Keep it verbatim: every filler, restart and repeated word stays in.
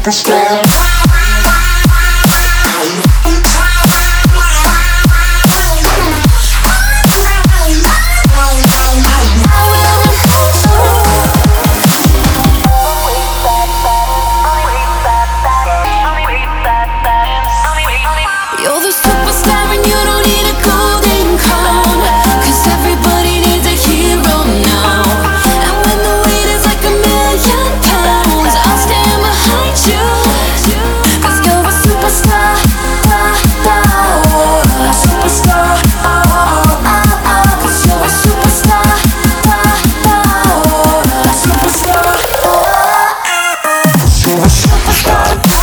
superstar. You're the superstar and you don't need a golden crown, 'cause everybody needs a hero now. And when the weight is like a million pounds, I'll stand behind you, 'cause you're a superstar, ah, ah, a superstar, oh, oh, oh, 'cause you're a superstar, ah, ah, a superstar, oh, oh, oh. You're a superstar.